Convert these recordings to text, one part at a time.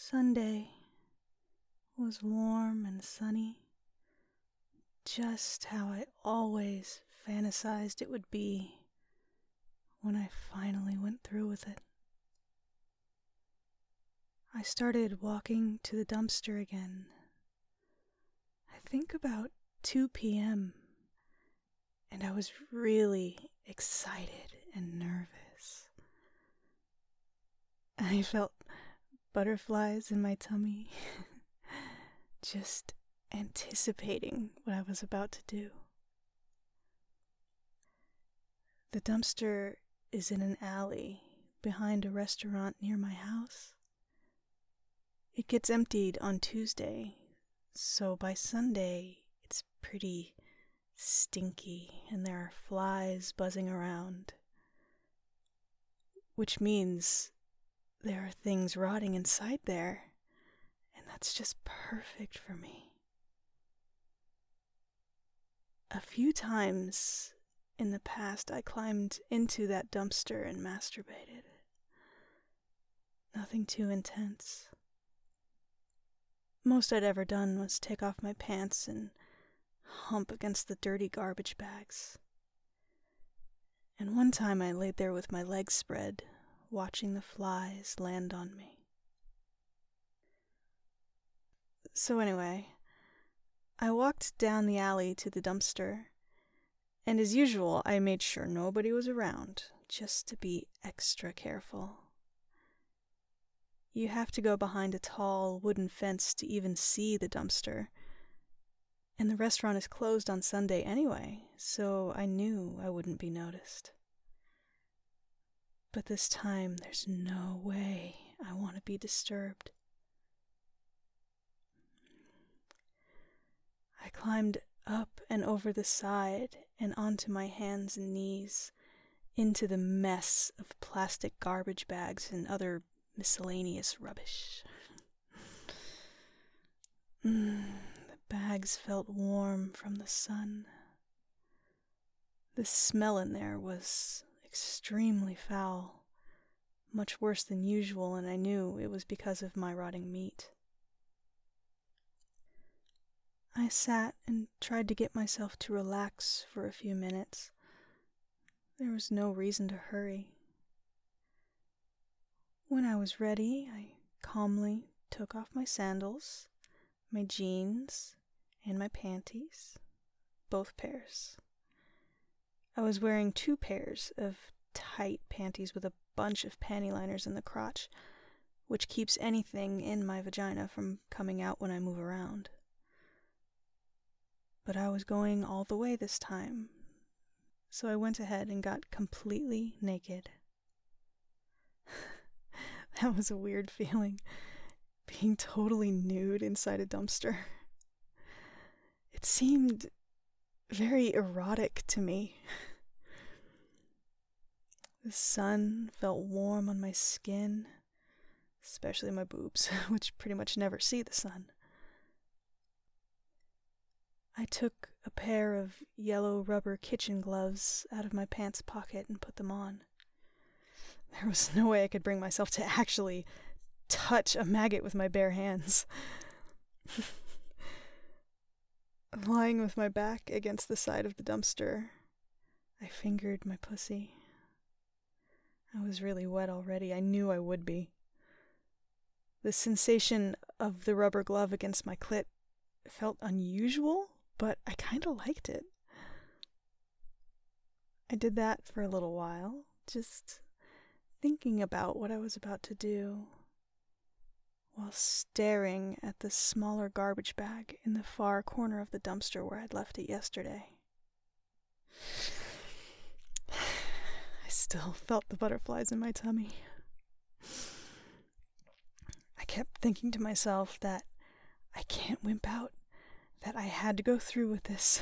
Sunday was warm and sunny, just how I always fantasized it would be when I finally went through with it. I started walking to the dumpster again, I think about 2 p.m., and I was really excited and nervous. I felt butterflies in my tummy, just anticipating what I was about to do. The dumpster is in an alley behind a restaurant near my house. It gets emptied on Tuesday, so by Sunday it's pretty stinky and there are flies buzzing around, which means there are things rotting inside there, and that's just perfect for me. A few times in the past I climbed into that dumpster and masturbated. Nothing too intense. Most I'd ever done was take off my pants and hump against the dirty garbage bags. And one time I laid there with my legs spread, watching the flies land on me. So anyway, I walked down the alley to the dumpster, and as usual, I made sure nobody was around, just to be extra careful. You have to go behind a tall wooden fence to even see the dumpster, and the restaurant is closed on Sunday anyway, so I knew I wouldn't be noticed. But this time, there's no way I want to be disturbed. I climbed up and over the side and onto my hands and knees into the mess of plastic garbage bags and other miscellaneous rubbish. The bags felt warm from the sun. The smell in there was extremely foul, much worse than usual, and I knew it was because of my rotting meat. I sat and tried to get myself to relax for a few minutes. There was no reason to hurry. When I was ready, I calmly took off my sandals, my jeans, and my panties, both pairs. I was wearing 2 pairs of tight panties with a bunch of panty liners in the crotch, which keeps anything in my vagina from coming out when I move around. But I was going all the way this time, so I went ahead and got completely naked. That was a weird feeling, being totally nude inside a dumpster. It seemed very erotic to me. The sun felt warm on my skin, especially my boobs, which pretty much never see the sun. I took a pair of yellow rubber kitchen gloves out of my pants pocket and put them on. There was no way I could bring myself to actually touch a maggot with my bare hands. Lying with my back against the side of the dumpster, I fingered my pussy. I was really wet already. I knew I would be. The sensation of the rubber glove against my clit felt unusual, but I kind of liked it. I did that for a little while, just thinking about what I was about to do, while staring at the smaller garbage bag in the far corner of the dumpster where I'd left it yesterday. I still felt the butterflies in my tummy. I kept thinking to myself that I can't wimp out, that I had to go through with this.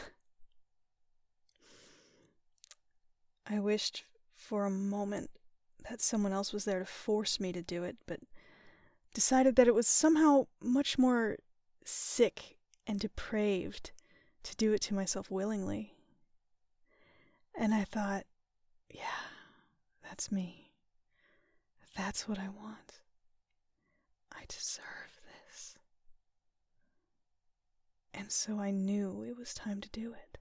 I wished for a moment that someone else was there to force me to do it, but decided that it was somehow much more sick and depraved to do it to myself willingly. And I thought, yeah, that's me. That's what I want. I I deserve this. And so I knew it was time to do it.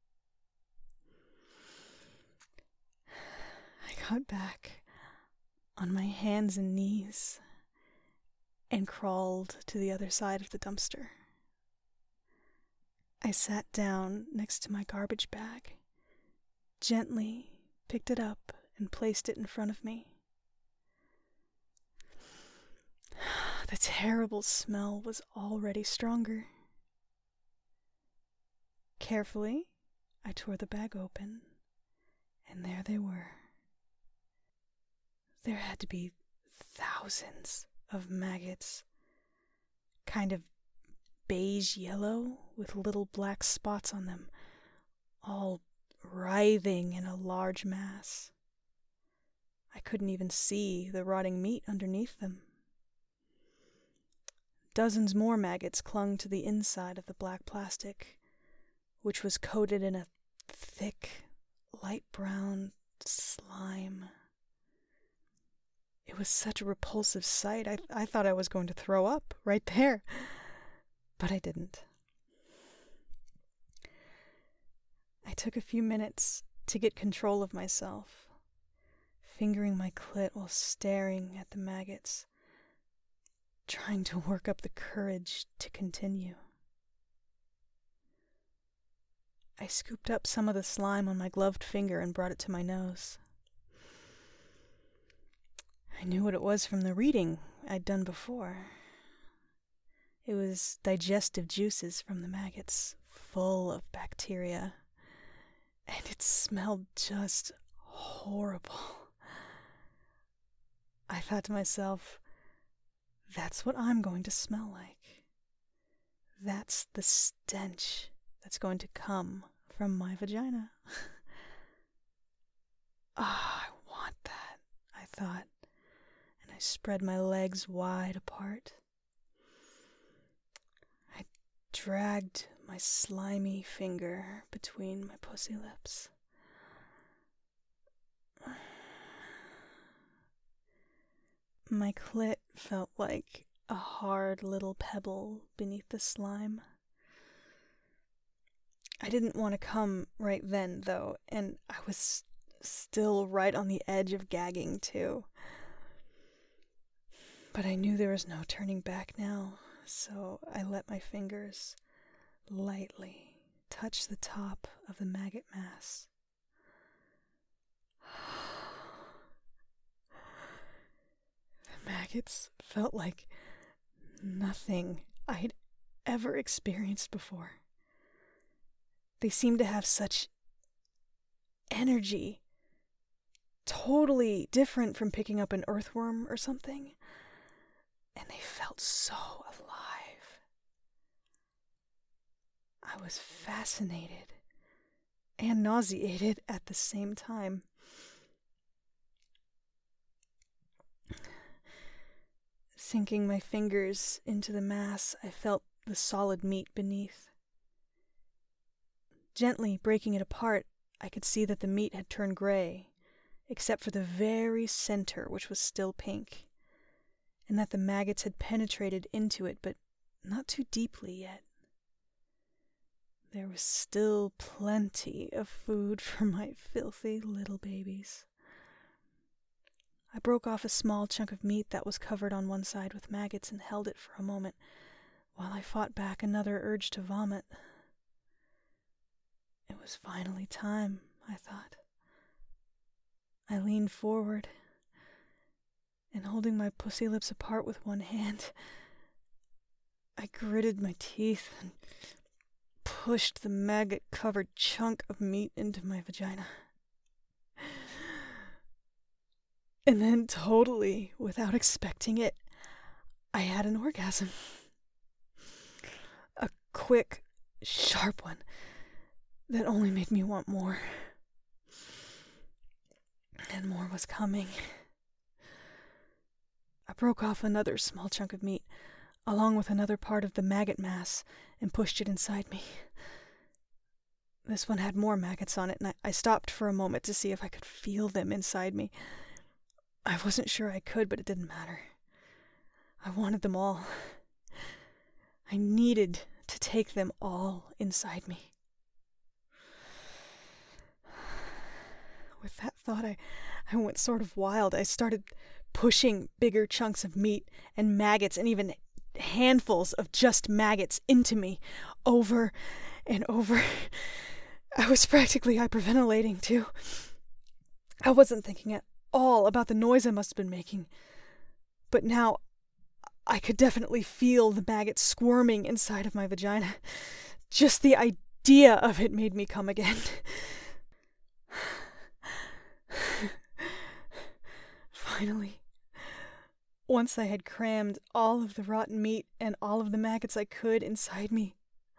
I got back on my hands and knees and crawled to the other side of the dumpster. I sat down next to my garbage bag, gently picked it up and placed it in front of me. The terrible smell was already stronger. Carefully, I tore the bag open, and there they were. There had to be thousands of maggots, kind of beige yellow with little black spots on them, all writhing in a large mass. I couldn't even see the rotting meat underneath them. Dozens more maggots clung to the inside of the black plastic, which was coated in a thick, light brown slime. It was such a repulsive sight. I thought I was going to throw up right there, but I didn't. I took a few minutes to get control of myself, fingering my clit while staring at the maggots, trying to work up the courage to continue. I scooped up some of the slime on my gloved finger and brought it to my nose. I knew what it was from the reading I'd done before. It was digestive juices from the maggots, full of bacteria, and it smelled just horrible. I thought to myself, that's what I'm going to smell like. That's the stench that's going to come from my vagina. I want that, I thought, and I spread my legs wide apart. I dragged my slimy finger between my pussy lips. My clit felt like a hard little pebble beneath the slime. I didn't want to come right then, though, and I was still right on the edge of gagging, too. But I knew there was no turning back now, so I let my fingers lightly touch the top of the maggot mass. The maggots felt like nothing I'd ever experienced before. They seemed to have such energy, totally different from picking up an earthworm or something, and they felt so alive. I was fascinated and nauseated at the same time. Sinking my fingers into the mass, I felt the solid meat beneath. Gently breaking it apart, I could see that the meat had turned gray, except for the very center, which was still pink, and that the maggots had penetrated into it, but not too deeply yet. There was still plenty of food for my filthy little babies. I broke off a small chunk of meat that was covered on one side with maggots and held it for a moment while I fought back another urge to vomit. It was finally time, I thought. I leaned forward, and holding my pussy lips apart with one hand, I gritted my teeth and pushed the maggot-covered chunk of meat into my vagina. And then, totally without expecting it, I had an orgasm. A quick, sharp one that only made me want more. And more was coming. I broke off another small chunk of meat, along with another part of the maggot mass, and pushed it inside me. This one had more maggots on it, and I stopped for a moment to see if I could feel them inside me. I wasn't sure I could, but it didn't matter. I wanted them all. I needed to take them all inside me. With that thought, I went sort of wild. I started pushing bigger chunks of meat and maggots and even handfuls of just maggots into me over and over. I was practically hyperventilating, too. I wasn't thinking at all about the noise I must have been making. But now I could definitely feel the maggots squirming inside of my vagina. Just the idea of it made me come again. Finally, once I had crammed all of the rotten meat and all of the maggots I could inside me,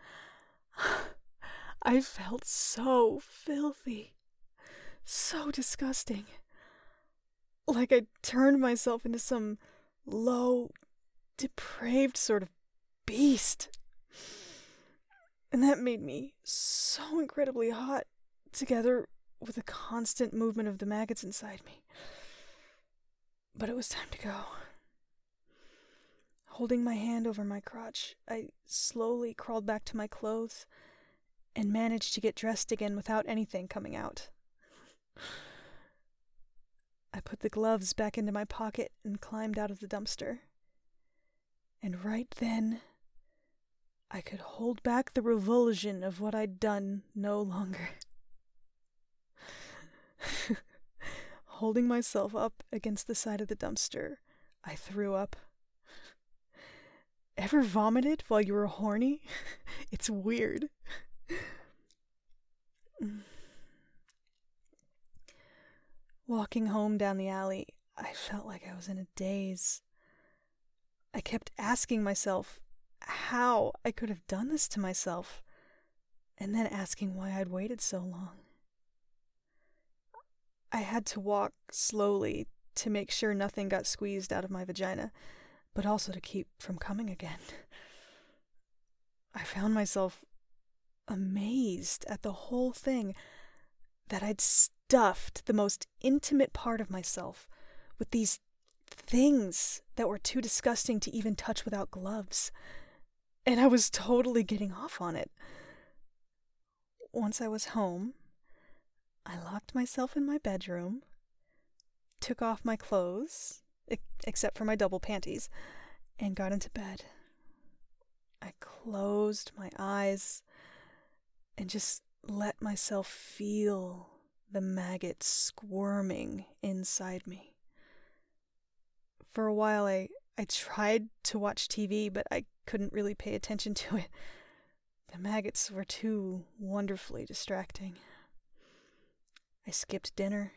I felt so filthy, so disgusting. Like I'd turned myself into some low, depraved sort of beast. And that made me so incredibly hot, together with the constant movement of the maggots inside me. But it was time to go. Holding my hand over my crotch, I slowly crawled back to my clothes and managed to get dressed again without anything coming out. I put the gloves back into my pocket and climbed out of the dumpster. And right then, I could hold back the revulsion of what I'd done no longer. Holding myself up against the side of the dumpster, I threw up. Ever vomited while you were horny? It's weird. Walking home down the alley, I felt like I was in a daze. I kept asking myself how I could have done this to myself, and then asking why I'd waited so long. I had to walk slowly to make sure nothing got squeezed out of my vagina, but also to keep from coming again. I found myself amazed at the whole thing, that I'd stuffed the most intimate part of myself with these things that were too disgusting to even touch without gloves. And I was totally getting off on it. Once I was home, I locked myself in my bedroom, took off my clothes, except for my double panties, and got into bed. I closed my eyes and just let myself feel the maggots squirming inside me. For a while, I tried to watch TV, but I couldn't really pay attention to it. The maggots were too wonderfully distracting. I skipped dinner.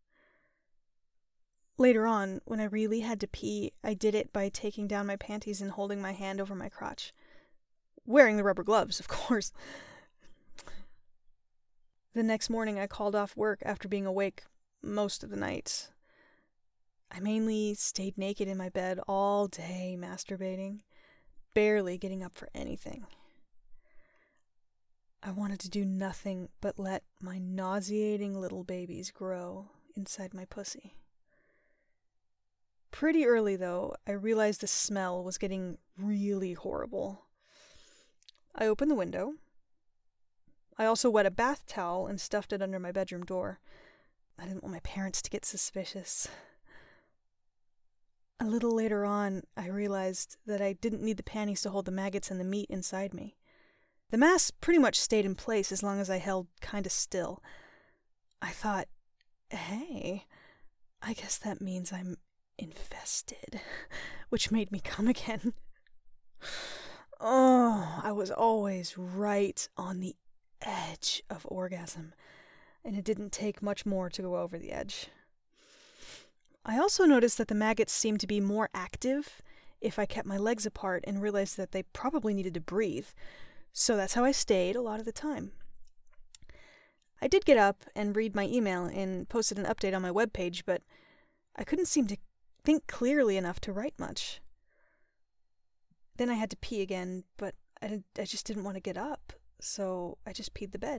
Later on, when I really had to pee, I did it by taking down my panties and holding my hand over my crotch. Wearing the rubber gloves, of course. The next morning, I called off work after being awake most of the night. I mainly stayed naked in my bed all day, masturbating, barely getting up for anything. I wanted to do nothing but let my nauseating little babies grow inside my pussy. Pretty early, though, I realized the smell was getting really horrible. I opened the window. I also wet a bath towel and stuffed it under my bedroom door. I didn't want my parents to get suspicious. A little later on, I realized that I didn't need the panties to hold the maggots and the meat inside me. The mass pretty much stayed in place as long as I held kinda still. I thought, hey, I guess that means I'm infested, which made me come again. Oh, I was always right on the edge of orgasm, and it didn't take much more to go over the edge. I also noticed that the maggots seemed to be more active if I kept my legs apart and realized that they probably needed to breathe, so that's how I stayed a lot of the time. I did get up and read my email and posted an update on my webpage, but I couldn't seem to think clearly enough to write much. Then I had to pee again, but I just didn't want to get up, so I just peed the bed.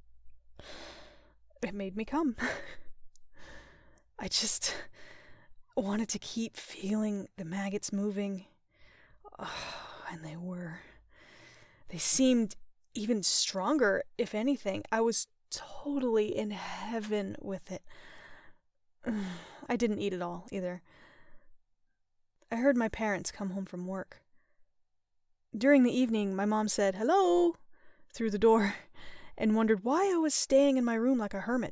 It made me come. I just wanted to keep feeling the maggots moving. Oh, and they were. They seemed even stronger, if anything. I was totally in heaven with it. I didn't eat it all, either. I heard my parents come home from work. During the evening, my mom said, "Hello," through the door, and wondered why I was staying in my room like a hermit.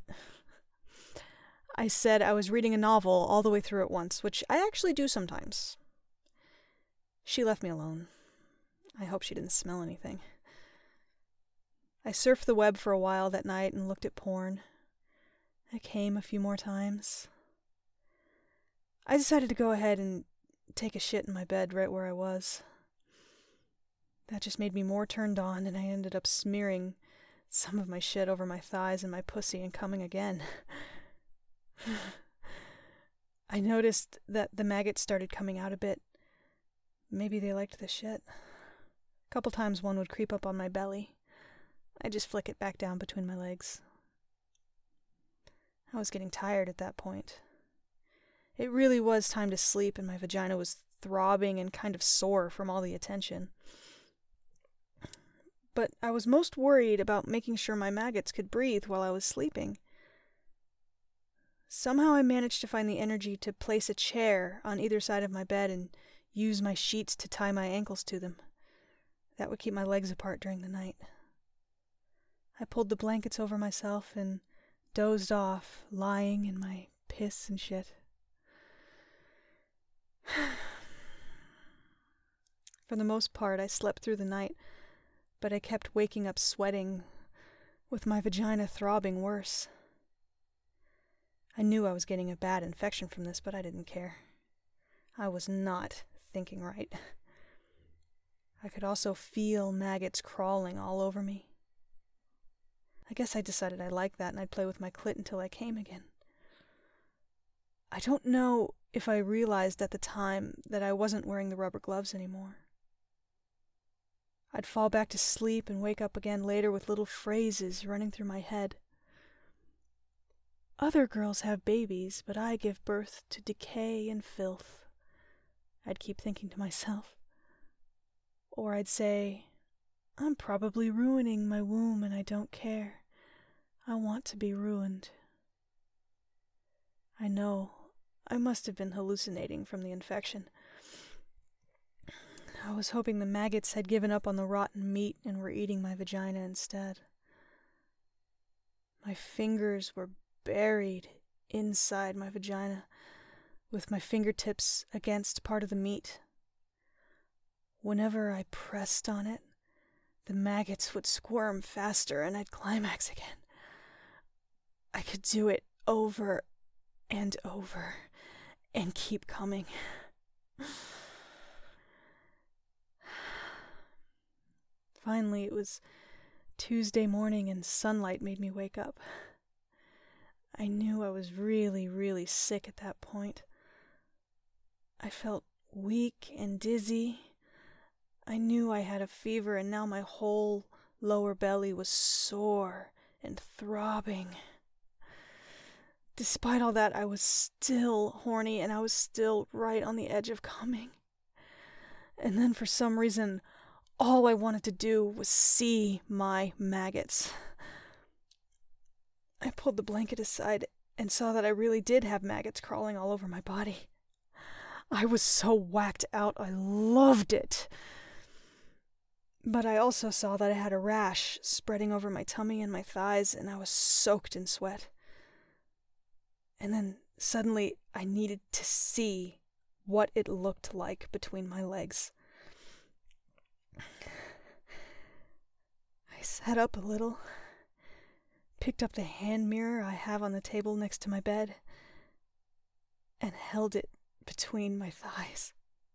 I said I was reading a novel all the way through at once, which I actually do sometimes. She left me alone. I hope she didn't smell anything. I surfed the web for a while that night and looked at porn. I came a few more times. I decided to go ahead and take a shit in my bed right where I was. That just made me more turned on, and I ended up smearing some of my shit over my thighs and my pussy and coming again. I noticed that the maggots started coming out a bit. Maybe they liked the shit. A couple times one would creep up on my belly. I'd just flick it back down between my legs. I was getting tired at that point. It really was time to sleep, and my vagina was throbbing and kind of sore from all the attention. But I was most worried about making sure my maggots could breathe while I was sleeping. Somehow I managed to find the energy to place a chair on either side of my bed and use my sheets to tie my ankles to them. That would keep my legs apart during the night. I pulled the blankets over myself and dozed off, lying in my piss and shit. For the most part, I slept through the night, but I kept waking up sweating, with my vagina throbbing worse. I knew I was getting a bad infection from this, but I didn't care. I was not thinking right. I could also feel maggots crawling all over me. I guess I decided I liked that, and I'd play with my clit until I came again. I don't know if I realized at the time that I wasn't wearing the rubber gloves anymore. I'd fall back to sleep and wake up again later with little phrases running through my head. Other girls have babies, but I give birth to decay and filth, I'd keep thinking to myself. Or I'd say, I'm probably ruining my womb and I don't care. I want to be ruined. I know, I must have been hallucinating from the infection. I was hoping the maggots had given up on the rotten meat and were eating my vagina instead. My fingers were buried inside my vagina, with my fingertips against part of the meat. Whenever I pressed on it, the maggots would squirm faster and I'd climax again. I could do it over and over and keep coming. Finally, it was Tuesday morning and sunlight made me wake up. I knew I was really, really sick at that point. I felt weak and dizzy. I knew I had a fever, and now my whole lower belly was sore and throbbing. Despite all that, I was still horny, and I was still right on the edge of coming. And then for some reason, all I wanted to do was see my maggots. I pulled the blanket aside and saw that I really did have maggots crawling all over my body. I was so whacked out, I loved it. But I also saw that I had a rash spreading over my tummy and my thighs, and I was soaked in sweat. And then suddenly I needed to see what it looked like between my legs. I sat up a little, picked up the hand mirror I have on the table next to my bed, and held it between my thighs.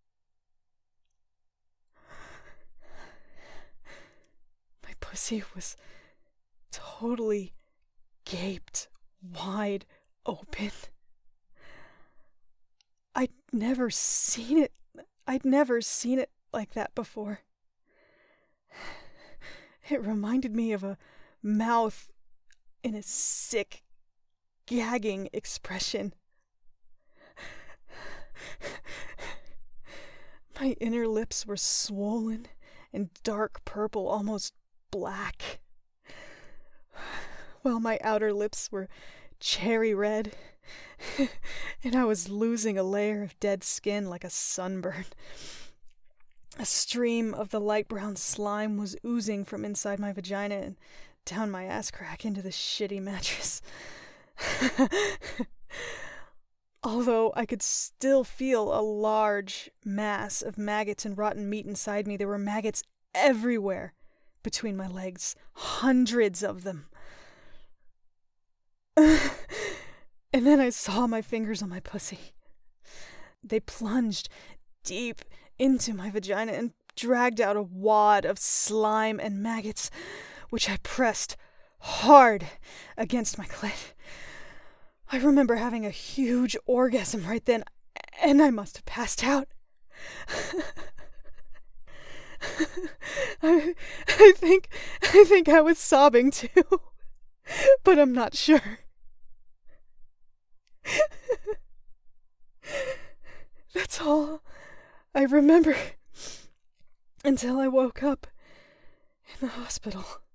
My pussy was totally gaped wide open. I'd never seen it like that before. It reminded me of a mouth in a sick, gagging expression. My inner lips were swollen and dark purple, almost black, while my outer lips were cherry red, and I was losing a layer of dead skin like a sunburn. A stream of the light brown slime was oozing from inside my vagina and down my ass crack into the shitty mattress. Although I could still feel a large mass of maggots and rotten meat inside me, there were maggots everywhere between my legs, hundreds of them. And then I saw my fingers on my pussy. They plunged deep into my vagina and dragged out a wad of slime and maggots, which I pressed hard against my clit. I remember having a huge orgasm right then, and I must have passed out. I think I was sobbing too, but I'm not sure. That's all I remember until I woke up in the hospital.